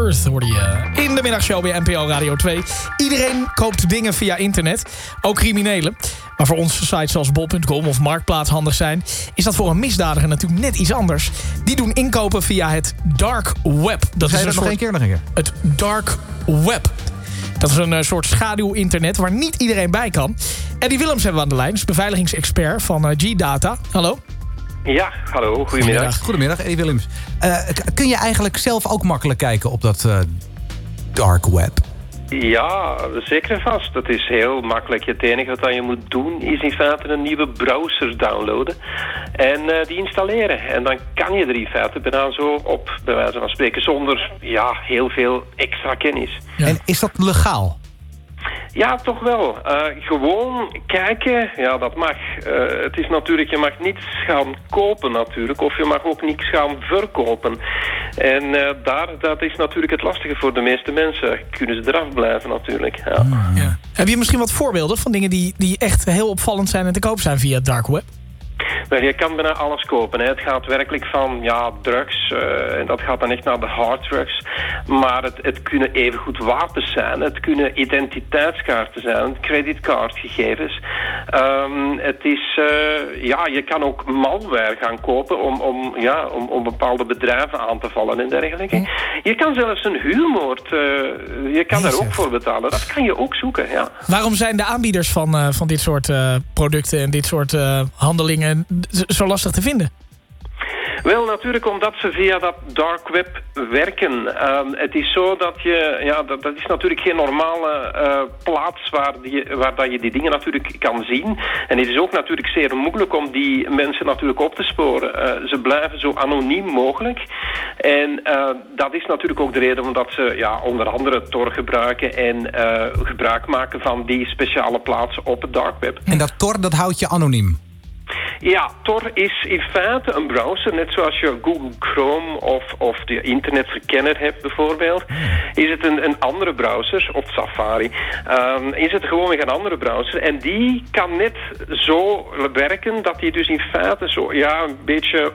Earth hoorde je in de middagshow bij NPO Radio 2. Iedereen koopt dingen via internet, ook criminelen. Maar voor ons sites zoals bol.com of Marktplaats handig zijn, is dat voor een misdadiger natuurlijk net iets anders. Die doen inkopen via het dark web. Dat is nog één keer? Het dark web. Dat is een soort schaduw-internet waar niet iedereen bij kan. Eddie Willems hebben we aan de lijn, is beveiligingsexpert van G-Data. Hallo. Ja, hallo, goedemiddag. Goedemiddag, Eddie Willems. Kun je eigenlijk zelf ook makkelijk kijken op dat dark web? Ja, zeker en vast. Het is heel makkelijk. Het enige wat je moet doen is in feite een nieuwe browser downloaden en die installeren. En dan kan je er in feite bijna zo op, bij wijze van spreken, zonder heel veel extra kennis. Ja. En is dat legaal? Ja, toch wel. Gewoon kijken, ja, dat mag. Het is natuurlijk, je mag niets gaan kopen natuurlijk, of je mag ook niets gaan verkopen. En dat is natuurlijk het lastige voor de meeste mensen. Kunnen ze eraf blijven natuurlijk. Ja. Ja. Heb je misschien wat voorbeelden van dingen die echt heel opvallend zijn en te koop zijn via het dark web? Maar je kan bijna alles kopen. Hè. Het gaat werkelijk van drugs. En dat gaat dan echt naar de harddrugs. Maar het kunnen evengoed wapens zijn. Het kunnen identiteitskaarten zijn. Creditcardgegevens. Het is... je kan ook malware gaan kopen om bepaalde bedrijven aan te vallen en dergelijke. Je kan zelfs een huurmoord... je kan daar ook voor betalen. Dat kan je ook zoeken, ja. Waarom zijn de aanbieders van dit soort producten en dit soort handelingen zo lastig te vinden? Wel, natuurlijk omdat ze via dat dark web werken. Het is zo dat dat is natuurlijk geen normale plaats waar dat je die dingen natuurlijk kan zien. En het is ook natuurlijk zeer moeilijk om die mensen natuurlijk op te sporen. Ze blijven zo anoniem mogelijk. En dat is natuurlijk ook de reden omdat ze onder andere Tor gebruiken en gebruik maken van die speciale plaatsen op het dark web. En dat Tor, dat houdt je anoniem? Ja, Tor is in feite een browser, net zoals je Google Chrome of de internetverkenner hebt bijvoorbeeld. Is het een andere browser, of Safari, is het gewoon weer een andere browser. En die kan net zo werken dat die dus in feite zo, een beetje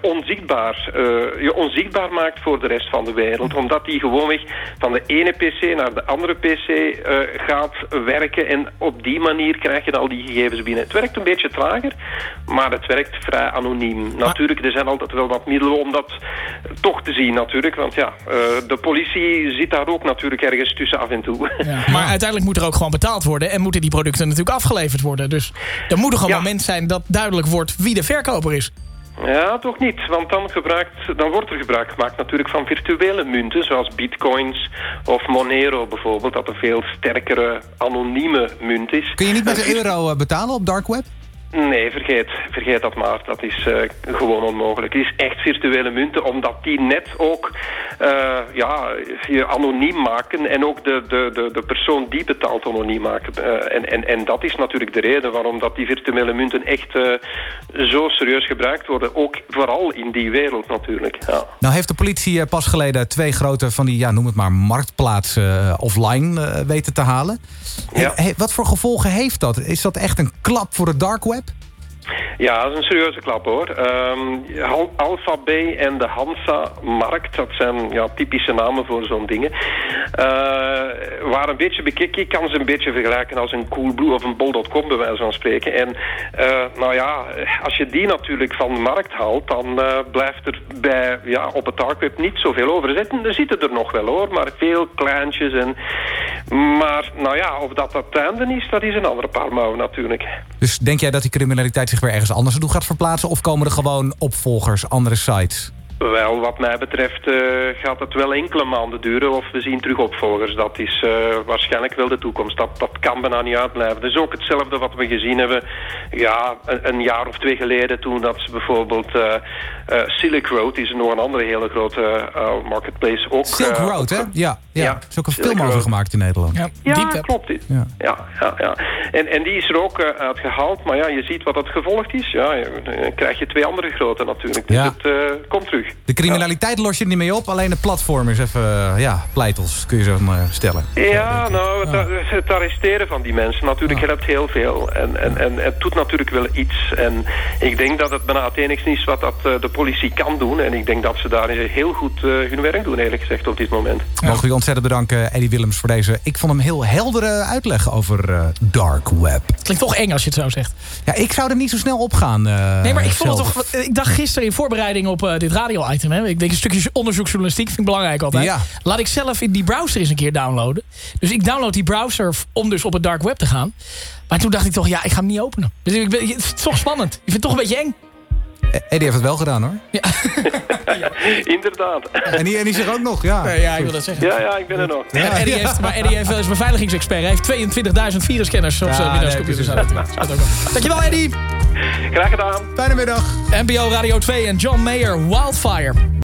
onzichtbaar maakt voor de rest van de wereld. Omdat die gewoonweg van de ene PC naar de andere PC gaat werken. En op die manier krijg je al die gegevens binnen. Het werkt een beetje trager, maar het werkt vrij anoniem. Natuurlijk, er zijn altijd wel wat middelen om dat toch te zien natuurlijk. Want de politie zit daar ook natuurlijk ergens tussen af en toe. Ja, maar uiteindelijk moet er ook gewoon betaald worden en moeten die producten natuurlijk afgeleverd worden. Dus er moet toch een moment zijn dat duidelijk wordt wie de verkoper is. Ja, toch niet. Want dan wordt er gebruik gemaakt natuurlijk van virtuele munten, zoals bitcoins of Monero bijvoorbeeld, dat een veel sterkere anonieme munt is. Kun je niet met de euro betalen op dark web? Nee, vergeet dat maar. Dat is gewoon onmogelijk. Het is echt virtuele munten, omdat die net ook je anoniem maken en ook de persoon die betaalt anoniem maken. En dat is natuurlijk de reden waarom dat die virtuele munten echt zo serieus gebruikt worden. Ook vooral in die wereld natuurlijk. Ja. Nou heeft de politie pas geleden 2 grote van die, noem het maar, marktplaatsen offline weten te halen. Ja. Wat voor gevolgen heeft dat? Is dat echt een klap voor de dark web? Ja, dat is een serieuze klap hoor. Alpha-B en de Hansa-markt, dat zijn typische namen voor zo'n dingen. Waar een beetje bekeken, je kan ze een beetje vergelijken als een Coolblue of een Bol.com bij wijze van spreken. En als je die natuurlijk van de markt haalt, dan blijft er op het dark web niet zoveel over zitten. Er zitten er nog wel hoor, maar veel kleintjes. Maar of dat het einde is, dat is een andere paar mouwen natuurlijk. Dus denk jij dat die criminaliteit zich weer ergens anders naartoe gaat verplaatsen? Of komen er gewoon opvolgers, andere sites? Wel, wat mij betreft gaat het wel enkele maanden duren of we zien terug opvolgers. Dat is waarschijnlijk wel de toekomst. Dat kan bijna niet uitblijven. Dat is ook hetzelfde wat we gezien hebben een jaar of 2 geleden toen dat ze bijvoorbeeld Silk Road is nog een andere hele grote marketplace. Ook, Silk Road, hè? Ja. Er is ook een film over gemaakt in Nederland. Ja, klopt. Ja. En die is er ook uitgehaald. Maar je ziet wat het gevolgd is. Ja, dan krijg je 2 andere grote natuurlijk. Dus het komt terug. De criminaliteit los je er niet mee op. Alleen het platform is even, pleitels kun je zo maar stellen. Ja, nou, het arresteren van die mensen natuurlijk helpt heel veel. En het doet natuurlijk wel iets. En ik denk dat het bijna het enigste is wat de politie kan doen. En ik denk dat ze daar heel goed hun werk doen, eerlijk gezegd, op dit moment. Mogen we je ontzettend bedanken, Eddie Willems, voor deze... Ik vond hem heel heldere uitleg over dark web. Het klinkt toch eng als je het zo zegt. Ja, ik zou er niet zo snel op gaan. Nee, maar ik vond het toch... Ik dacht gisteren in voorbereiding op dit radio-item... Hè, ik denk een stukje onderzoeksjournalistiek vind ik belangrijk altijd. Ja. Laat ik zelf in die browser eens een keer downloaden. Dus ik download die browser om dus op het dark web te gaan. Maar toen dacht ik toch, ik ga hem niet openen. Dus het is toch spannend. Ik vind het toch een beetje eng. Eddie heeft het wel gedaan, hoor. Ja. Inderdaad. En die zegt ook nog, ja. Ja, ik wil dat zeggen. Ja, ik ben er nog. Ja. Eddie is beveiligingsexpert. Hij heeft 22.000 virusscanners op zijn Windows-computers. Dankjewel, Eddie. Graag gedaan. Fijne middag. NPO Radio 2 en John Mayer, Wildfire.